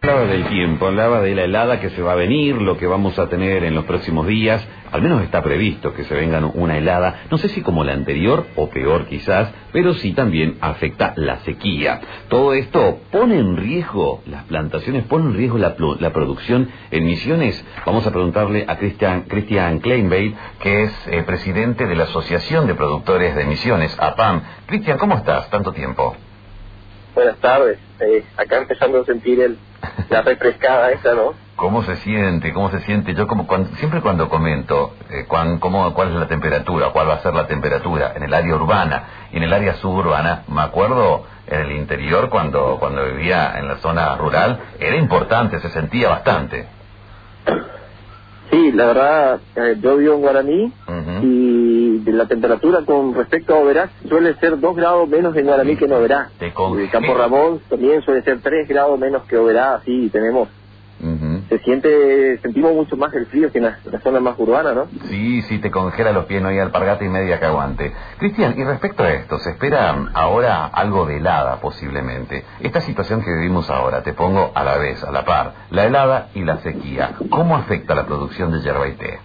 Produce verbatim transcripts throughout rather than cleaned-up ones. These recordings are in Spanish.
Hablaba del tiempo, hablaba de la helada que se va a venir, lo que vamos a tener en los próximos días. Al menos está previsto que se venga una helada, no sé si como la anterior o peor quizás, pero sí también afecta la sequía. Todo esto pone en riesgo las plantaciones, pone en riesgo la, la producción en Misiones. Vamos a preguntarle a Christian, Christian Kleinbeil, que es eh, presidente de la Asociación de Productores de Misiones, A P A M. Christian, ¿cómo estás? Tanto tiempo. Buenas tardes. Eh, acá empezando a sentir el, la refrescada esa, ¿no? ¿Cómo se siente? ¿Cómo se siente? Yo como cuando, siempre cuando comento eh, cuán, cómo, cuál es la temperatura, cuál va a ser la temperatura en el área urbana y en el área suburbana, me acuerdo en el interior cuando, cuando vivía en la zona rural, era importante, se sentía bastante. Sí, la verdad, eh, yo vivo en Guaraní uh-huh. y de la temperatura con respecto a Oberá suele ser dos grados menos en Guaraní sí, que en Oberá. En Campo Ramón también suele ser tres grados menos que Oberá, así tenemos. Uh-huh. Se siente, sentimos mucho más el frío que en la, en la zona más urbana, ¿no? Sí, sí, te congela los pies, no hay alpargata y media que aguante. Cristian, y respecto a esto, se espera ahora algo de helada posiblemente. Esta situación que vivimos ahora, te pongo a la vez, a la par, la helada y la sequía, ¿cómo afecta la producción de yerba y té?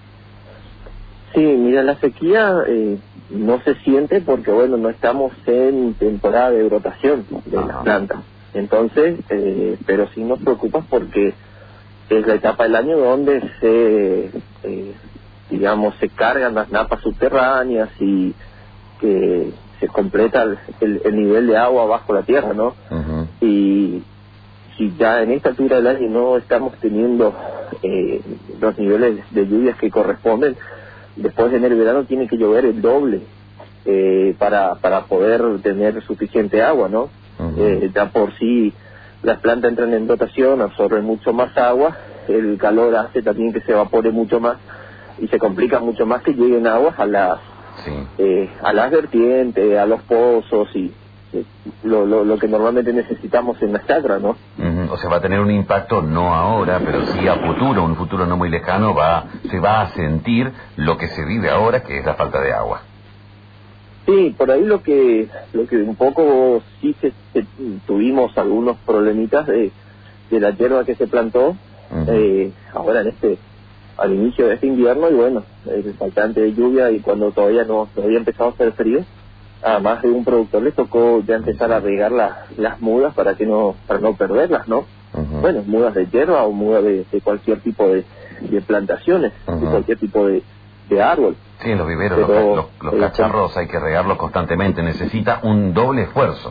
Sí, mira, la sequía eh, no se siente porque, bueno, no estamos en temporada de brotación de Ajá. las plantas. Entonces, eh, pero sí nos preocupa porque es la etapa del año donde se, eh, digamos, se cargan las napas subterráneas y que se completa el, el, el nivel de agua bajo la tierra, ¿no? Uh-huh. Y si ya en esta altura del año no estamos teniendo eh, los niveles de lluvias que corresponden, después en el verano tiene que llover el doble eh, para, para poder tener suficiente agua, ¿no? Uh-huh. Eh, ya por sí las plantas entran en dotación, absorben mucho más agua, el calor hace también que se evapore mucho más y se complica mucho más que lleguen aguas a las sí. eh, a las vertientes, a los pozos y eh, lo, lo, lo que normalmente necesitamos en las chacras, ¿no? Uh-huh. O sea, va a tener un impacto no ahora, pero sí a futuro, un futuro no muy lejano, va se va a sentir lo que se vive ahora, que es la falta de agua. Sí, por ahí lo que lo que un poco sí se, se, tuvimos algunos problemitas de, de la hierba que se plantó uh-huh. eh, ahora en este al inicio de este invierno y bueno, el faltante de lluvia y cuando todavía no, no había empezado a hacer frío, a más de un productor le tocó ya empezar a regar la, las mudas para que no para no perderlas, ¿no? Uh-huh. Bueno, mudas de hierba o mudas de, de cualquier tipo de, de plantaciones, uh-huh. de cualquier tipo de, de árbol. Sí, en los viveros, Pero, los, los, los cacharros hay que regarlos constantemente, necesita un doble esfuerzo.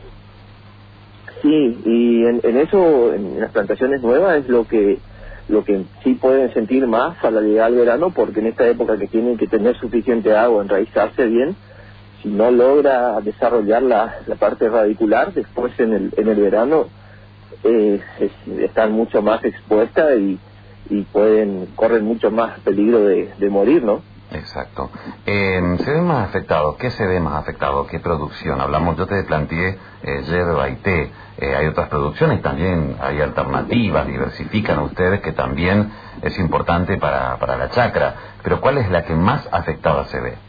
Sí, y en, en eso, en las plantaciones nuevas es lo que lo que sí pueden sentir más a la llegada del verano, porque en esta época que tienen que tener suficiente agua, enraizarse bien, si no logra desarrollar la, la parte radicular, después en el, en el verano eh, es, están mucho más expuestas y, y pueden corren mucho más peligro de, de morir, ¿no? Exacto. Eh, ¿Se ve más afectado? ¿Qué se ve más afectado? ¿Qué producción? Hablamos, yo te planteé eh, yerba y té. Eh, hay otras producciones también, hay alternativas, diversifican ustedes, que también es importante para, para la chacra. Pero ¿cuál es la que más afectada se ve?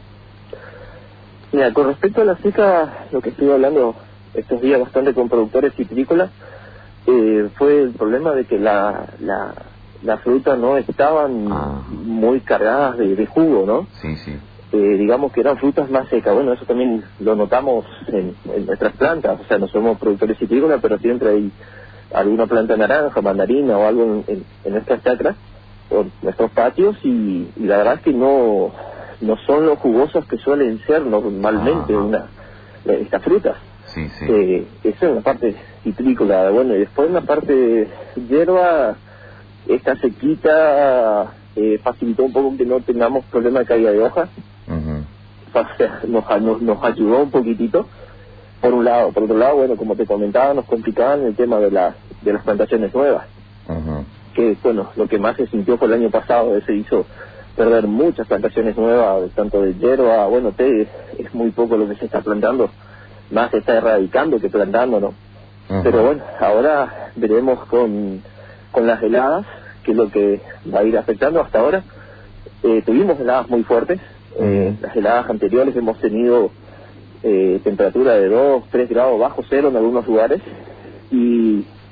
Mira, con respecto a la seca, lo que estuve hablando estos días bastante con productores citrícolas, eh, fue el problema de que la... la las frutas no estaban ah. muy cargadas de, de jugo, ¿no? Sí, sí. Eh, digamos que eran frutas más secas. Bueno, eso también lo notamos en, en nuestras plantas. O sea, no somos productores citrícolas, pero siempre hay alguna planta naranja, mandarina o algo en, en, en nuestras chacras, o nuestros patios, y, y la verdad es que no no son los jugosos que suelen ser normalmente ah. una estas frutas. Sí, sí. Eh, eso en la parte citrícola. Bueno, y después en la parte de hierba, esta sequita eh, facilitó un poco que no tengamos problema de caída de hojas. Uh-huh. O sea, nos, nos, nos ayudó un poquitito, por un lado. Por otro lado, bueno, como te comentaba, nos complicaban el tema de, la, de las plantaciones nuevas. Uh-huh. Que, bueno, lo que más se sintió fue el año pasado, se hizo perder muchas plantaciones nuevas, tanto de hierba, bueno, té, es muy poco lo que se está plantando, más se está erradicando que plantando, ¿no? Uh-huh. Pero bueno, ahora veremos con... con las heladas, que es lo que va a ir afectando hasta ahora. Eh, tuvimos heladas muy fuertes, eh, las heladas anteriores hemos tenido eh, temperatura de dos, tres grados bajo cero en algunos lugares, y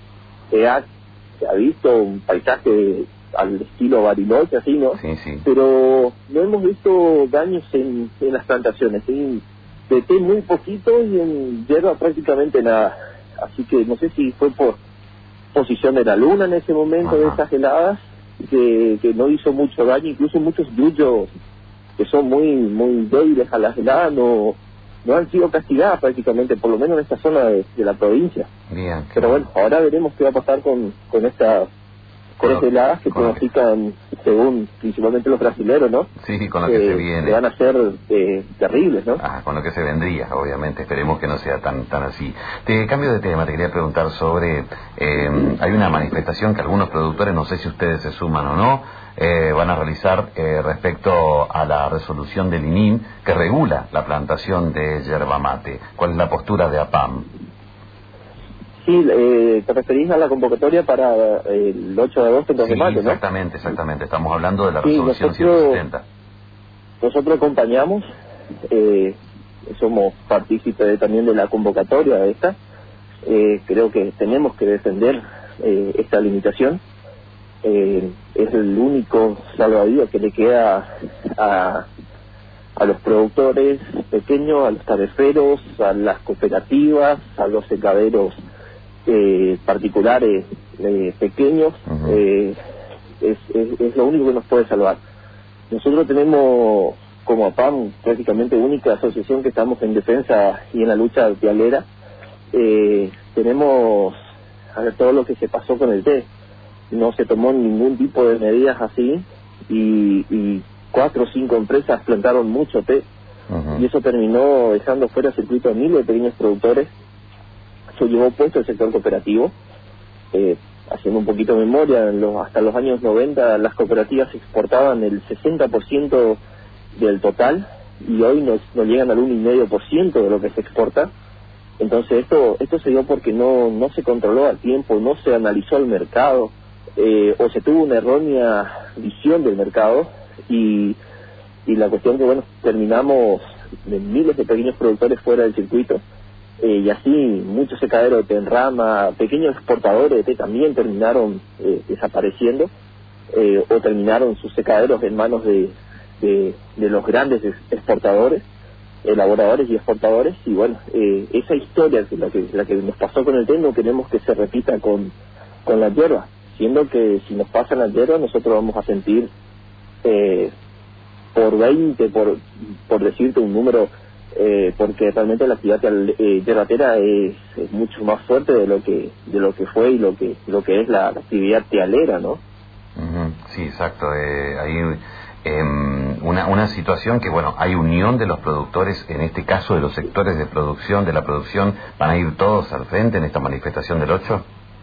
se ha, se ha visto un paisaje al estilo Bariloche, así, ¿no? Sí, sí. Pero no hemos visto daños en, en las plantaciones, ¿sí? De té muy poquito y en hierba prácticamente nada. Así que no sé si fue por posición de la luna en ese momento. Ajá. De esas heladas, que, que no hizo mucho daño, incluso muchos yuyos que son muy muy débiles a las heladas no, no han sido castigadas prácticamente, por lo menos en esta zona de, de la provincia. Bien. Pero bueno, ahora veremos qué va a pasar con, con estas con estas heladas que pronostican, según principalmente los brasileros, ¿no? Sí, con lo que eh, se viene. Que van a ser eh, terribles, ¿no? Ah, con lo que se vendría, obviamente. Esperemos que no sea tan tan así. Te cambio de tema, te quería preguntar sobre... Eh, hay una manifestación que algunos productores, no sé si ustedes se suman o no, eh, van a realizar eh, respecto a la resolución del I N I M que regula la plantación de yerba mate. ¿Cuál es la postura de APAM? Sí, eh, te referís a la convocatoria para el ocho de agosto, el dos de mayo, ¿no? Exactamente, exactamente. Estamos hablando de la sí, resolución nosotros, ciento setenta. Nosotros acompañamos, eh, somos partícipes también de la convocatoria de esta. Eh, creo que tenemos que defender eh, esta limitación. Eh, es el único salvavidas que le queda a, a los productores pequeños, a los tareferos, a las cooperativas, a los secaderos Eh, particulares eh, pequeños. Uh-huh. eh, es, es, es lo único que nos puede salvar. Nosotros tenemos como APAM prácticamente única asociación que estamos en defensa y en la lucha tialera. Eh, tenemos a ver, todo lo que se pasó con el té, no se tomó ningún tipo de medidas así y, y cuatro o cinco empresas plantaron mucho té. Uh-huh. Y eso terminó dejando fuera circuito a miles de pequeños productores. Eso llevó puesto el sector cooperativo. Eh, haciendo un poquito de memoria, en los, hasta los años noventa las cooperativas exportaban el sesenta por ciento del total y hoy no, no llegan al uno coma cinco por ciento de lo que se exporta. Entonces esto esto se dio porque no no se controló a tiempo, no se analizó el mercado, eh, o se tuvo una errónea visión del mercado y, y la cuestión que, bueno, terminamos de miles de pequeños productores fuera del circuito. Eh, y así muchos secaderos de té en rama, pequeños exportadores de té también terminaron eh, desapareciendo, eh, o terminaron sus secaderos en manos de, de, de los grandes exportadores, elaboradores y exportadores. Y bueno, eh, esa historia que la, que la que nos pasó con el té no queremos que se repita con, con la hierba, siendo que si nos pasa la hierba nosotros vamos a sentir eh, por veinte, por, por decirte un número, Eh, porque realmente la actividad eh, yerbatera es, es mucho más fuerte de lo que de lo que fue y lo que lo que es la, la actividad tealera, ¿no? Uh-huh. Sí, exacto. Eh, hay eh, una una situación que, bueno, hay unión de los productores, en este caso de los sectores de producción, de la producción. ¿Van a ir todos al frente en esta manifestación del ocho?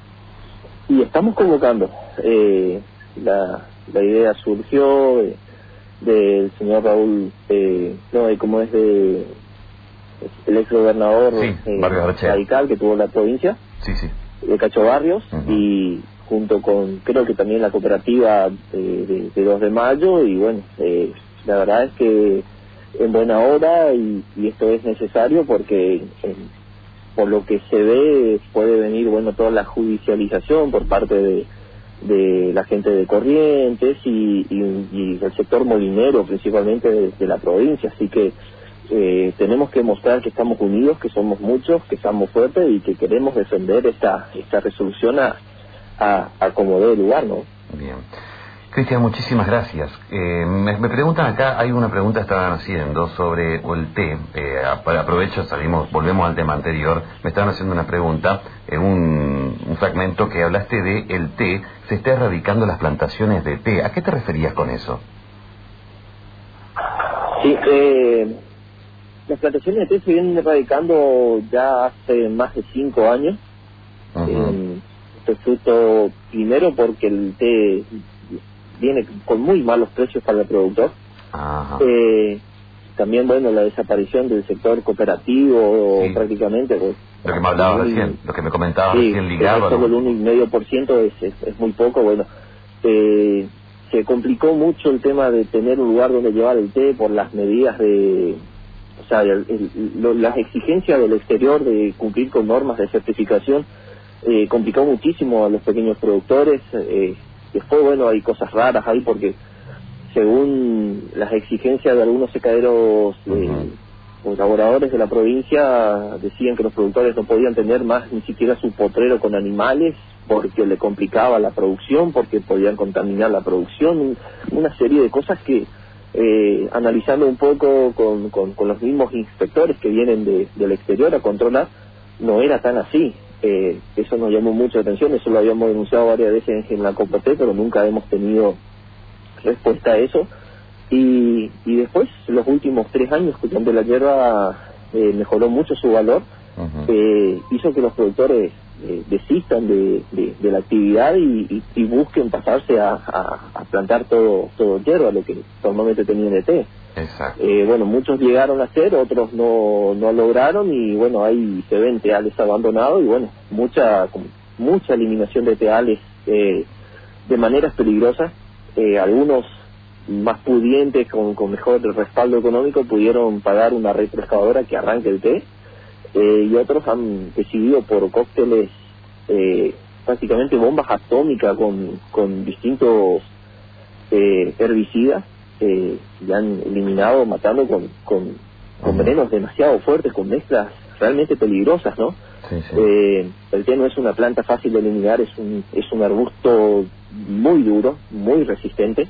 Y estamos convocando. Eh, la, la idea surgió de, del señor Raúl, eh, no, de cómo es de el ex gobernador sí, eh, radical que tuvo la provincia, sí, sí. de Cacho Barrios, uh-huh. Y junto con, creo que también la cooperativa de, de, de dos de mayo, y bueno, eh, la verdad es que en buena hora, y, y esto es necesario porque eh, por lo que se ve puede venir, bueno, toda la judicialización por parte de de la gente de Corrientes y, y, y del sector molinero principalmente de, de la provincia, así que eh, tenemos que mostrar que estamos unidos, que somos muchos, que estamos fuertes y que queremos defender esta esta resolución a, a, a como dé lugar, ¿no? Bien. Cristian, muchísimas gracias. Eh, me, me preguntan acá, hay una pregunta que estaban haciendo sobre el té. Eh, aprovecho, salimos, volvemos al tema anterior. Me estaban haciendo una pregunta en un, un fragmento que hablaste de el té. Se está erradicando las plantaciones de té. ¿A qué te referías con eso? Sí, eh, las plantaciones de té se vienen erradicando ya hace más de cinco años. Uh-huh. Eh, esto es fruto primero porque el té viene con muy malos precios para el productor. Ajá. Eh, también, bueno, la desaparición del sector cooperativo, sí. Prácticamente. Pues, lo que me hablaba un, recién, lo que me comentaba sí, recién ligado. Solo el uno coma cinco por ciento es, es, es muy poco. Bueno, eh, se complicó mucho el tema de tener un lugar donde llevar el té por las medidas de, o sea, el, el, lo, las exigencias del exterior de cumplir con normas de certificación. eh, complicó muchísimo a los pequeños productores. Eh, después, bueno, hay cosas raras ahí porque según las exigencias de algunos secaderos eh, uh-huh. o laboradores de la provincia, decían que los productores no podían tener más ni siquiera su potrero con animales porque le complicaba la producción, porque podían contaminar la producción, una serie de cosas que eh, analizando un poco con, con, con los mismos inspectores que vienen de, del exterior a controlar, no era tan así. Eh, eso nos llamó mucho la atención, eso lo habíamos denunciado varias veces en la Copoté, pero nunca hemos tenido respuesta a eso. Y, y después, los últimos tres años, donde la hierba eh, mejoró mucho su valor, uh-huh. eh, hizo que los productores eh, desistan de, de, de la actividad y, y, y busquen pasarse a, a, a plantar todo todo hierba, lo que normalmente tenían de té. Exacto. Eh, bueno, muchos llegaron a hacer, otros no no lograron y bueno, ahí se ven teales abandonados y bueno, mucha mucha eliminación de teales eh, de maneras peligrosas. Eh, algunos más pudientes, con, con mejor respaldo económico, pudieron pagar una retroexcavadora que arranque el té, eh, y otros han decidido por cócteles, eh, prácticamente bombas atómicas con, con distintos eh, herbicidas, eh, y han eliminado, matando con, con, con venenos demasiado fuertes, con mezclas realmente peligrosas, ¿no? Sí, sí. Eh, el té no es una planta fácil de eliminar, es un, es un arbusto muy duro, muy resistente,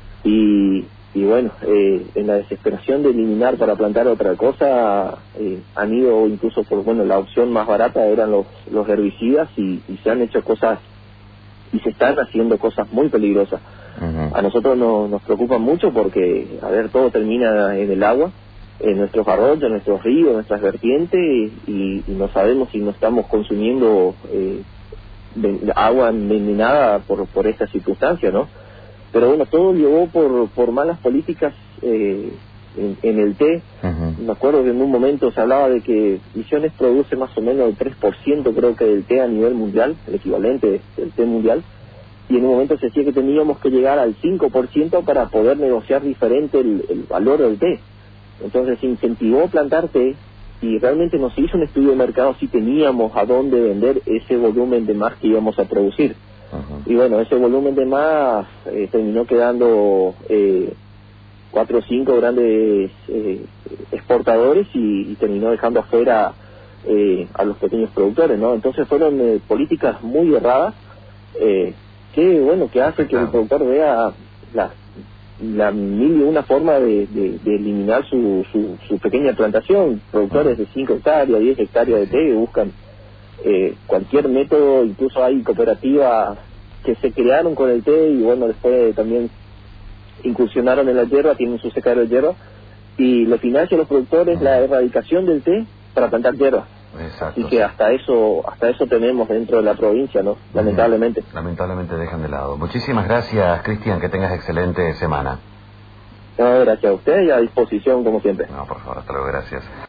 y, y bueno, eh, en la desesperación de eliminar para plantar otra cosa, eh, han ido incluso por, bueno, la opción más barata eran los, los herbicidas y, y se han hecho cosas, y se están haciendo cosas muy peligrosas. Uh-huh. A nosotros no, nos preocupa mucho porque, a ver, todo termina en el agua, en nuestros arroyos, en nuestros ríos, en nuestras vertientes, y, y no sabemos si no estamos consumiendo eh, de, agua envenenada por, por esta circunstancia, ¿no? Pero bueno, todo llegó por, por malas políticas eh, en, en el té. Uh-huh. Me acuerdo que en un momento se hablaba de que Misiones produce más o menos el tres por ciento creo que del té a nivel mundial, el equivalente del té mundial, y en un momento se decía que teníamos que llegar al cinco por ciento para poder negociar diferente el, el valor del té. Entonces se incentivó plantar té y realmente nos hizo un estudio de mercado si teníamos a dónde vender ese volumen de más que íbamos a producir. Uh-huh. Y bueno, ese volumen de más eh, terminó quedando eh, cuatro o cinco grandes eh, exportadores y, y terminó dejando afuera eh, a los pequeños productores, ¿no? Entonces fueron eh, políticas muy erradas eh, que, bueno, que hace que el productor vea la la mil y una forma de, de, de eliminar su, su, su pequeña plantación. Productores de cinco hectáreas, diez hectáreas de té que buscan eh, cualquier método, incluso hay cooperativas que se crearon con el té y bueno, después también incursionaron en la hierba, tienen su secadero de hierba y le financian a los productores la erradicación del té para plantar hierba. Exacto. Así que hasta eso hasta eso tenemos dentro de la provincia, ¿no? Lamentablemente. Lamentablemente dejan de lado. Muchísimas gracias, Cristian, que tengas excelente semana. No, gracias a usted y a disposición como siempre. No, por favor, hasta luego, gracias.